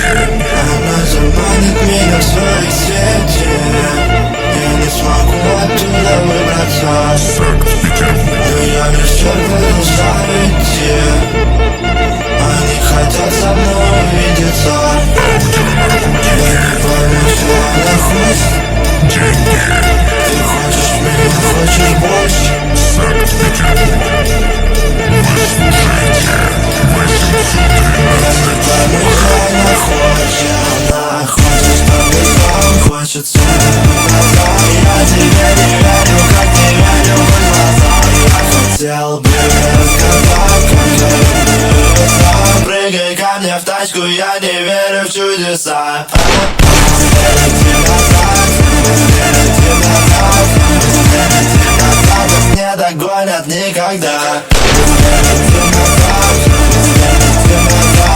Она заманит меня в свои сети. Я не смогу оттуда выбраться. Но я лишь продолжаю идти. Они хотят со мной увидеться. Я не пойму, что она хочет. Ты хочешь меня, хочешь больше. Она хочет, чтобы сам хочет снова. Я тебе не верю, как не верю в глаза. Я хотел бы рассказать, как я люблю. Прыгай ко мне в тачку, я не верю в чудеса. Впереди назад, впереди назад, впереди назад. Нас не догонят никогда. Впереди назад, впереди назад.